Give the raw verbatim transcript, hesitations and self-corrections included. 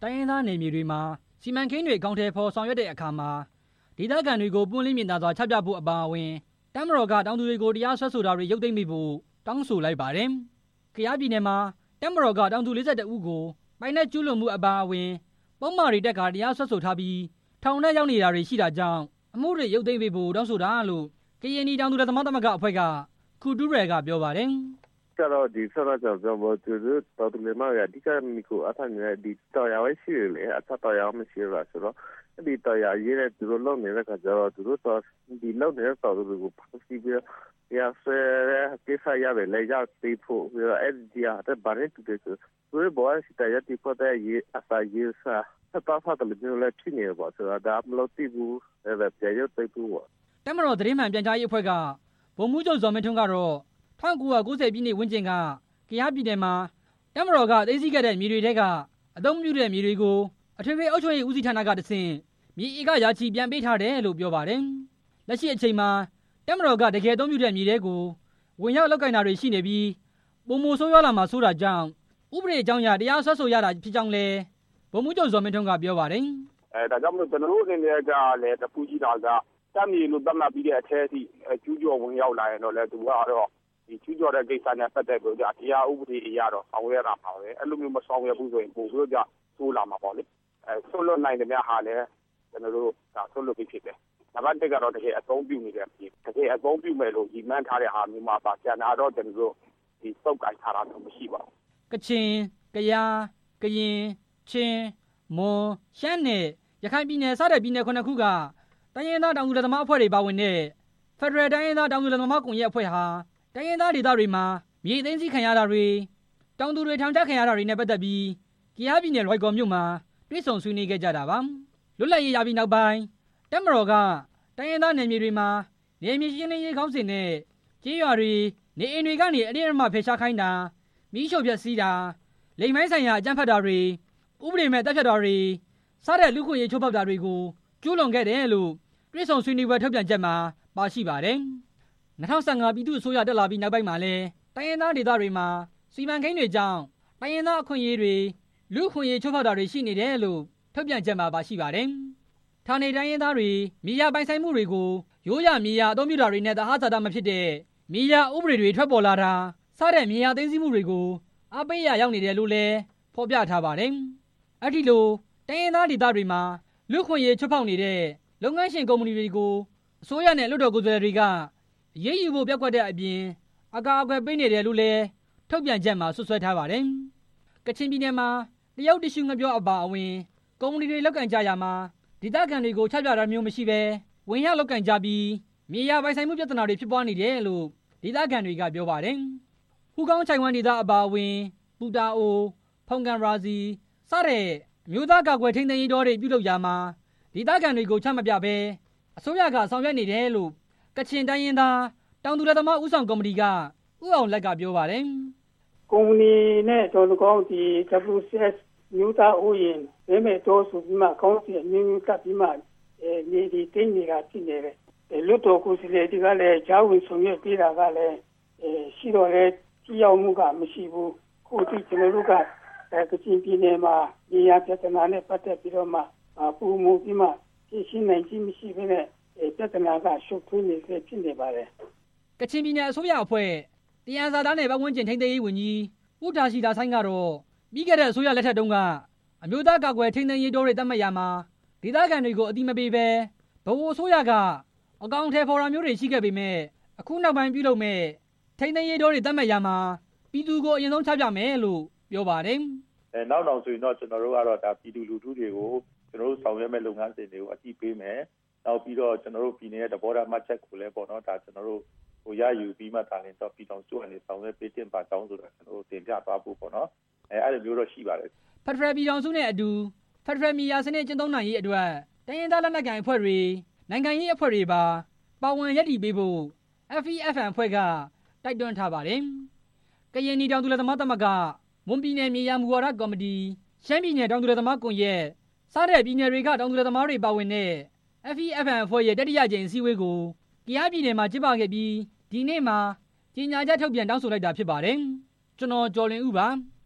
တိုင်းရင်းသားနယ်မြေတွေမှာစီမံကိန်းတွေအကောင်အထည်ဖော်ဆောင်ရွက်တဲ့အခါမှာဒေသခံတွေကိုပွင့်လင်းမြင်သာစွာချပြဖို့အပါအဝင်တပ်မတော်ကတောင်သူတွေကိုတရားစွဲဆိုတာတွေရုပ်သိမ်းပေးဖို့တောင်းဆိုလိုက်ပါတယ်။ကယားပြည်နယ်မှာတပ်မတော်ကတောင်သူလေးဆယ်ဦးကိုပိုင်နက်ကျူးလွန်မှုအပါအဝင်ပုံမှားတွေတက်ကာတရားစွဲဆိုထားပြီးထောင်ထဲရောက်နေတာတွေရှိတာကြောင့်အမှုတွေရုပ်သိမ်းပေးဖို့တောင်းဆိုတာလို့ကရင်နီတောင်သူလယ်သမားသမဂ္ဂအဖွဲ့ကခူတူရယ်ကပြောပါတယ်ကျတော့ဒီဆောရကြောင့်ပြောဖို့သူတို့တော်တော်လေးမှအဓိကမိကိုအထနေတဲ့ဒီတော်ရဝဲရှိလေအထတော်ရမရှိလားဆိုတော့ဒီတော်ရရေးတဲ့သူတို့လုံနေတဲ့ခါကျတော့သူတို့တော့ဒီလုံနေတဲ့တော်သူတွေကိုဖမ်းဆီးပြီးရဆဲကိစ္စရတယ်လေရောက်တေးဖို့ပြီးတော့အဲ့ဒီအတဲ့ဘာနဲ့တူတယ်ဆိုသူတို့ဘောစီတရတိဖို့တဲ့ရေးအစာရေးစာတော့ဖတ်တယ်လို့လည်းဖြစ်နေပါဆိုတော့ဒါမလို့တိဘူးအဲ့ဒါကြေရုပ်တိဘူးတပ်မတော်သတင်းမှန်ပြန်ကြားရေးအဖွဲ့ကဗိုလ်မှူးချုပ်ဇော်မင်းထွန်းကတော့၁၉၉၀ပြည့်နှစ်ဝန်းကျင်ကကယားပြည်နယ်မှာတပ်မတော်ကသိမ်းဆည်းခဲ့တဲ့မြေတွေထဲကအသုံးပြုတဲ့မြေတွေကိုအထွေထွေအုပ်ချုပ်ရေးဦးစီးဌာနကတဆင့်မြေဧကရာချီပြန်ပေးထားတယ်လို့ပြောပါတယ်။လက်ရှိအချိန်မှာတပ်မတော်ကတကယ်အသုံးပြုတဲ့မြေတွေကိုဝင်ရောက်လောက်ကင်တာတွေရှိနေပြီးပုံမဆိုးရွားလာမှာဆိုတာကြောင့်ဥပဒေအကြောင်းအရတရားစွဲဆိုရတာဖြစ်ကြောင်းလည်းဗိုလ်မှူးချုပ်ဇော်မင်းထွန်းကပြောပါတယ်။အဲဒါကြောင့်မလို့ကျွန်တော်တို့အနေနဲ့ကလည်းတပူကြီးတာကတပ်မြေလို့သတ်မှတ်ပြီးတဲ့အထက်အထိကျူးကျော်ဝင်ရောက်လာရင်တော့လည်းသူကတော့ဒီကျူးကျော်တဲ့ကိစ္စနဲ့ပတ်သက်ပြီးတော့တရားဥပဒေအရတော့ဆောင်ရွက်ရမှာပဲအဲ့လိုမျိုးမဆောင်ရွက်ဘူးဆိုရင်ပို့ပြီးတော့ဆိုးလာမှာပေါ့လေအဲဆွလွတ်နိုင်တဲ့များဟာလည်းကျွန်တော်တို့ဒါဆွလွတ်ပြီးဖြစ်တယ်နံပါတ်တစ်ကတော့တကယ်အသုံးပြုနေတဲ့ပြည်တကယ်အသုံးပြုမယ်လို့ညီမှန်းထားတဲ့ဟာမျိုးမှာပါကျန်တာတော့ကျွန်တော်တို့ဒီစုပ်ကိုင်ထားတာမျိုးမရှိပါဘူးကချင်ကယားကရင်ချင်းမွန်ရှမ်းနဲ့ရခိုင်ပြည်နယ်စတဲ့ပြည်နယ်ခုနှစ်ခုကတိုင်းရင်းသားတောင်သူလယ်သမားအဖွဲ့တွေပါဝင်တဲ့ဖက်ဒရယ်တိုင်းရင်းသားတောင်သူလယ်သမားကွန်ရက်အဖွဲ့ဟာတိုင်းရင်းသားဒေသတွေမှာမြေသိမ်းဆည်းခံရတာတွေတောင်သူတွေထောင်ချခံရတာတွေနဲ့ပတ်သက်ပြီးကယားပြည်နယ်လွိုင်ကော်မြို့မှာတွေ့ဆုံဆွေးနွေးခဲ့ကြတာပါလွတ်လပ်ရေးရပြီးနောက်ပိုင်းတပ်မတော်ကတိုင်းရင်းသားနယ်မြေတွေမှာနယ်မြေရှင်းလင်းရေးခေါင်းစဉ်နဲ့ကြေးရွာတွေနေအိမ်တွေကနေအပြည့်အဝဖယ်ရှားခိုင်းတာမီးရှို့ဖျက်ဆီးတာလိမ်မိုင်းဆိုင်ရာအကြမ်းဖက်တာတွေဥပဒေမဲ့တပ်ဖြတ်တာတွေစတဲ့လူ့ခွင့်ရေးချိုးဖောက်တာတွေကိုကျူးလွန်ခဲ့တယ်လို့တွေ့ဆုံဆွေးနွေးပွဲထုတ်ပြန်ချက်မှာပါရှိပါတယ်။၂၀၁၅ပြည်သူ့အစိုးရတက်လာပြီးနောက်ပိုင်းမှာလည်းတိုင်းရင်းသားဒေသတွေမှာစီမံကိန်းတွေကြောင့်တိုင်းရင်းသားအခွင့်အရေးတွေလူ့ခွင့်ရေးချိုးဖောက်တာတွေရှိနေတယ်လို့ထုတ်ပြန်ချက်မှာပါရှိပါတယ်။ဌာနေတိုင်းရင်းသားတွေမြေယာပိုင်ဆိုင်မှုတွေကိုရိုးရာမြေယာအသုံးပြုတာတွေနဲ့သဟဇာတမဖြစ်တဲ့မြေယာဥပဒေတွေထွက်ပေါ်လာတာစတဲ့မြေယာသိမ်းဆည်းမှုတွေကိုအပိယရောက်နေတယ်လို့လည်းဖော်ပြထားပါတယ်။အဲ့ဒီလိုတိုင်းရင်းသားဒေသတွေမှာလူ့ခွင့်ရေးချိုးဖောက်နေတဲ့လုပ်ငန်းရှင်ကုမ္ပဏီတွေကိုအစိုးရနဲ့လွှတ်တော်ကိုယ်စားလှယ်တွေကအရေးယူဖို့ပျက်ကွက်တဲ့အပြင်အကာအကွယ်ပေးနေတယ်လို့လည်းထုတ်ပြန်ချက်မှာဆွဆွဲထားပါတယ်။ကချင်ပြည်နယ်မှာတရုတ်တ िश ူငပြောအပါအဝင်ကုမ္ပဏီတွေလောက်ကန်ကြရာမှာဒေသခံတွေကိုချပြတာမျိုးမရှိဘဲဝင်ရောက်လောက်ကန်ကြပြီးမြေယာပိုင်ဆိုင်မှုပြဿနာတွေဖြစ်ပွားနေတယ်လို့ဒေသခံတွေကပြောပါတယ်။ဟူကောင်းချိုင်ဝမ်ဒေသအပါအဝင်ပူတာအိုဖုန်ကန်ရာစီစတဲ့မြို့သားကာကွယ်ထိန်းသိမ်းရေးတော်တွေပြုလုပ်ရာမှာဒေသခံတွေကိုချမပြဘဲအစိုးရကဆောင်ရွက်နေတယ်လို့ကချင်တိုင်းရင်းသားတောင်သူလယ်သမားဦးဆောင်ကော်မတီကဥအောင်လက်ကပြောပါတယ်။ကုမ္ပဏီနဲ့တော်တော်ကောင်းဒီ ဒဘလျူ စီ အက်စ် မြို့သားဥယျာဉ်ဗေမဲ့တော်ဆိုပြီးမှကောင်းစီအမျိုးမျိုးကပ်ပြီးမှအဲမြေဒီတင်းနေတာဖြစ်နေတယ်။လွတ်တော်ကိုစီလေဒီကလည်းဂျာဝင်ဆောင်ရွက်ပေးတာကလည်းအဲရှိတော့လေကြည့်ရောက်မှုကမရှိဘူး။ခုဒီကျွန်တော်တို့ကအဲကချင်ပြည်နယ်မှာမြေယာပြဿနာနဲ့ပတ်သက်ပြီးတော့မှပူမှုပြီးမှရှင်းနိုင်ခြင်းမရှိဘဲနဲ့ပြဿနာကရှုပ်ထွေးနေစေဖြစ်နေပါတယ်။ကချင်ပြည်နယ်အစိုးရအဖွဲ့တရားစာသားနဲ့ပတ်ဝန်းကျင်ထိန်းသိမ်းရေးဝန်ကြီးဦးဒါရှိတာဆိုင်ကတော့ပြီးခဲ့တဲ့အစိုးရလက်ထက်တုန်းကအမျိုးသားကာကွယ်ထိန်းသိမ်းရေးတော်တွေတတ်မှတ်ရမှာဒေသခံတွေကိုအတိမပေးပဲဗဟိုအစိုးရကအကောင့်ထဲဖော်ရမျိုးတွေရှိခဲ့ပေမဲ့အခုနောက်ပိုင်းပြုလုပ်မဲ့ထိန်းသိမ်းရေးတော်တွေတတ်မှတ်ရမှာပြည်သူကိုအရင်ဆုံးချပြမယ်လို့ပြောပါတယ်။အဲနောက်နောက်ဆိုရင်တော့ကျွန်တော်တို့ကတော့ဒါပြည်သူလူထုတွေကိုကျွန်တော်တို့ဆောင်ရွက်မဲ့လုပ်ငန်းစဉ်တွေကိုအတိပေးမယ်။နောက်ပြီးတော့ကျွန်တော်တို့ပြည်နယ်ရဲ့သဘောထားမှတ်ချက်ကိုလည်းပေါ့နော်ဒါကျွန်တော်တို့ဟိုရယူပြီးမှဒါလည်းတော့ပြည်တော်စုအနေဆောင်ရွက်ပေးတင်ပါတောင်းဆိုတာကျွန်တော်တို့တင်ပြသွားဖို့ပေါ့နော်။အဲအဲ့လိုမျိုးတော့ရှိပါတယ်။ဖက်ဒရယ်ပြည်တော်စုနဲ့အတူဖက်ဒရယ်မြေယာစနစ်ကျင့်သုံးနိုင်ရေးအတွက်တိုင်းရင်းသားလက်နက်ကိုင်အဖွဲ့တွေနိုင်ငံရေးအဖွဲ့တွေပါပါဝင်ရည်တည်ပေးဖို့ အက်ဖ် အီ အက်ဖ် အမ် အဖွဲ့ကတိုက်တွန်းထားပါတယ်။ကရင်နီတောင်သူလယ်သမားသမဂ္ဂမွန်ပြည်နယ်မြေယာမူဝါဒကော်မတီရှမ်းပြည်နယ်တောင်သူလယ်သမားကွန်ရက်စတဲ့ပြည်နယ်တွေကတောင်သူလယ်သမားတွေပါဝင်တဲ့ အက်ဖ် အီ အက်ဖ် အမ် အဖွဲ့ရဲ့တတိယကြိမ်အစည်းအဝေးကိုကယားပြည်နယ်မှာကျင်းပခဲ့ပြီးဒီနေ့မှာကြေညာချက်ထုတ်ပြန်တောင်းဆိုလိုက်တာဖြစ်ပါတယ်။ကျွန်တော်ကျော်လင်ဦးပါ